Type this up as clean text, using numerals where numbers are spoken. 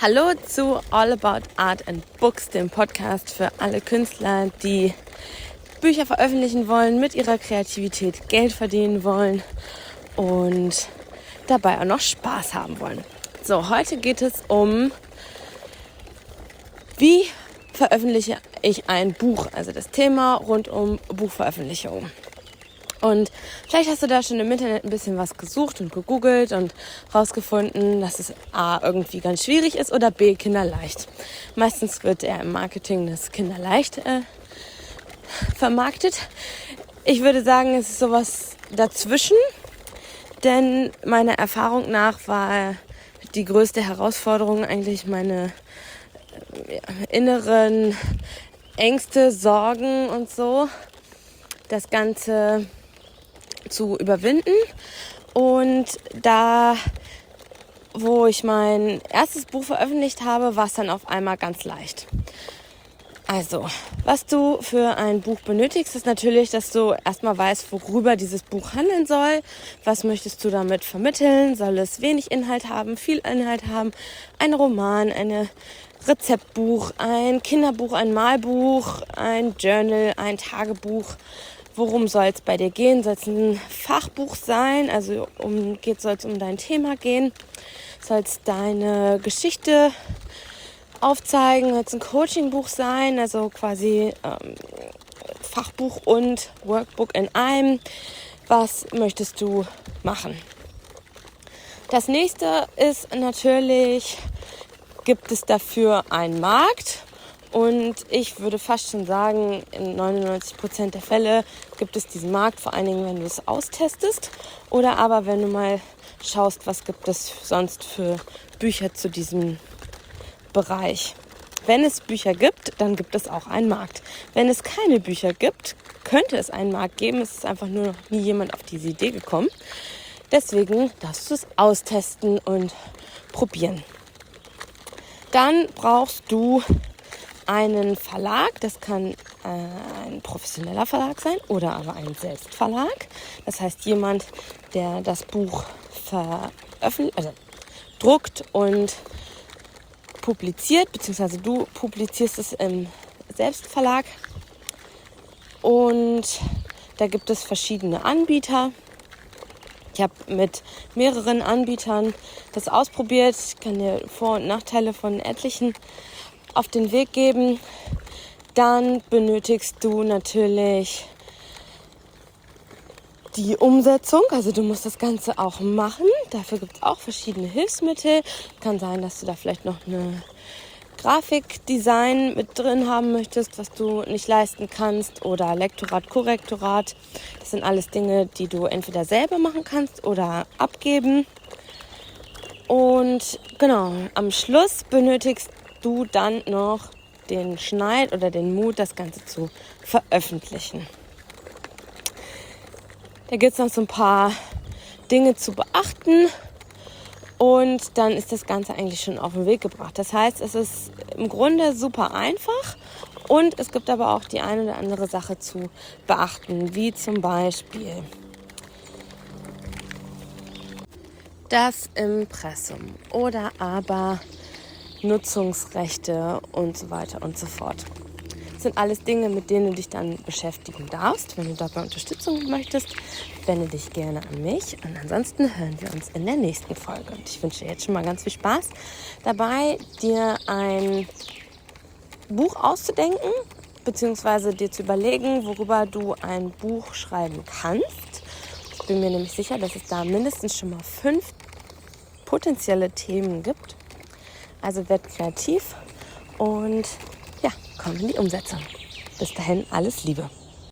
Hallo zu All About Art and Books, dem Podcast für alle Künstler, die Bücher veröffentlichen wollen, mit ihrer Kreativität Geld verdienen wollen und dabei auch noch Spaß haben wollen. So, heute geht es um, wie veröffentliche ich ein Buch, also das Thema rund um Buchveröffentlichung. Und vielleicht hast du da schon im Internet ein bisschen was gesucht und gegoogelt und rausgefunden, dass es A, irgendwie ganz schwierig ist oder B, kinderleicht. Meistens wird eher im Marketing das kinderleicht vermarktet. Ich würde sagen, es ist sowas dazwischen, denn meiner Erfahrung nach war die größte Herausforderung eigentlich meine inneren Ängste, Sorgen und so, das Ganze zu überwinden. Und da, wo ich mein erstes Buch veröffentlicht habe, war es dann auf einmal ganz leicht. Also, was du für ein Buch benötigst, ist natürlich, dass du erstmal weißt, worüber dieses Buch handeln soll. Was möchtest du damit vermitteln? Soll es wenig Inhalt haben, viel Inhalt haben? Ein Roman, ein Rezeptbuch, ein Kinderbuch, ein Malbuch, ein Journal, ein Tagebuch? Worum soll es bei dir gehen? Soll es ein Fachbuch sein? Also soll es um dein Thema gehen? Soll es deine Geschichte aufzeigen? Soll es ein Coachingbuch sein? Also quasi Fachbuch und Workbook in einem. Was möchtest du machen? Das nächste ist natürlich, gibt es dafür einen Markt? Und ich würde fast schon sagen, in 99% der Fälle gibt es diesen Markt, vor allen Dingen, wenn du es austestest. Oder aber, wenn du mal schaust, was gibt es sonst für Bücher zu diesem Bereich. Wenn es Bücher gibt, dann gibt es auch einen Markt. Wenn es keine Bücher gibt, könnte es einen Markt geben. Es ist einfach nur noch nie jemand auf diese Idee gekommen. Deswegen darfst du es austesten und probieren. Dann brauchst du einen Verlag, das kann ein professioneller Verlag sein oder aber ein Selbstverlag. Das heißt jemand, der das Buch druckt und publiziert, beziehungsweise du publizierst es im Selbstverlag. Und da gibt es verschiedene Anbieter. Ich habe mit mehreren Anbietern das ausprobiert. Ich kann dir Vor- und Nachteile von etlichen auf den Weg geben. Dann benötigst du natürlich die Umsetzung. Also du musst das Ganze auch machen. Dafür gibt es auch verschiedene Hilfsmittel. Kann sein, dass du da vielleicht noch eine Grafikdesign mit drin haben möchtest, was du nicht leisten kannst, oder Lektorat, Korrektorat. Das sind alles Dinge, die du entweder selber machen kannst oder abgeben. Und genau, am Schluss benötigst du dann noch den Schneid oder den Mut, das Ganze zu veröffentlichen. Da gibt es noch so ein paar Dinge zu beachten und dann ist das Ganze eigentlich schon auf den Weg gebracht. Das heißt, es ist im Grunde super einfach und es gibt aber auch die eine oder andere Sache zu beachten, wie zum Beispiel das Impressum oder aber Nutzungsrechte und so weiter und so fort. Das sind alles Dinge, mit denen du dich dann beschäftigen darfst. Wenn du dabei Unterstützung möchtest, wende dich gerne an mich. Und ansonsten hören wir uns in der nächsten Folge. Und ich wünsche dir jetzt schon mal ganz viel Spaß dabei, dir ein Buch auszudenken, beziehungsweise dir zu überlegen, worüber du ein Buch schreiben kannst. Ich bin mir nämlich sicher, dass es da mindestens schon mal 5 potenzielle Themen gibt. Also werd kreativ und ja, komm in die Umsetzung. Bis dahin, alles Liebe.